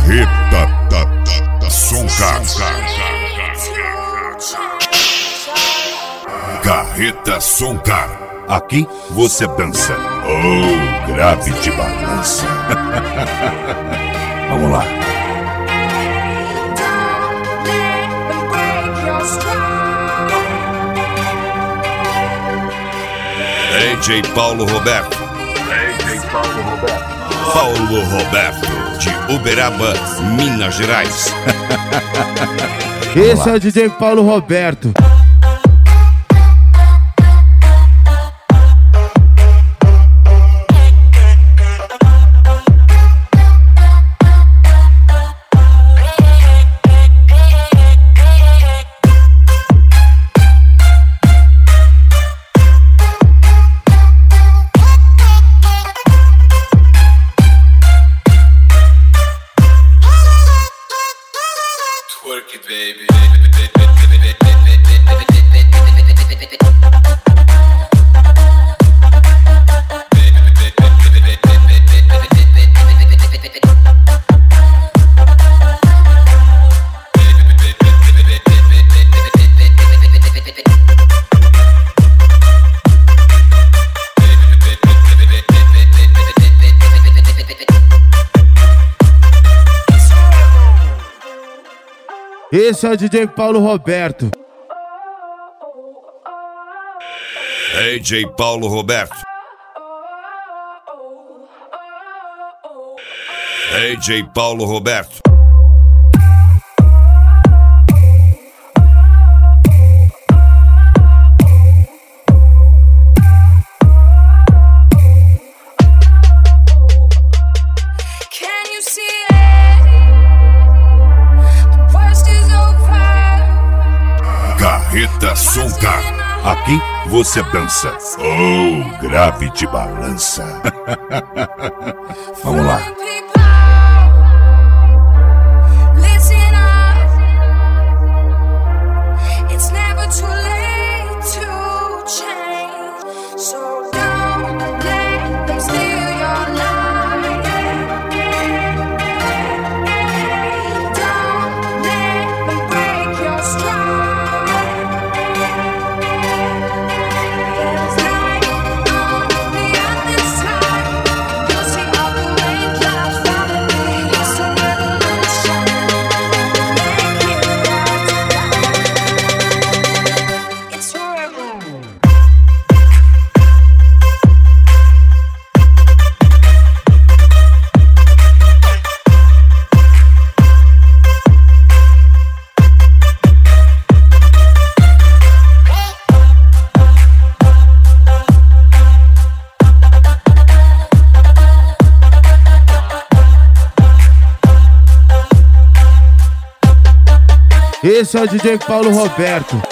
Carreta Soncar. Carreta Soncar. Aqui você dança. Oh, grave de balança. Vamos lá. DJ Paulo Roberto. Paulo Roberto, de Uberaba, Minas Gerais. Esse é o DJ Paulo Roberto. Work it, baby. Esse é o DJ Paulo Roberto. DJ Paulo Roberto. DJ Paulo Roberto. Carreta Soncar. Aqui você dança. Oh, grave de balança. Vamos lá. Esse é o DJ Paulo Roberto.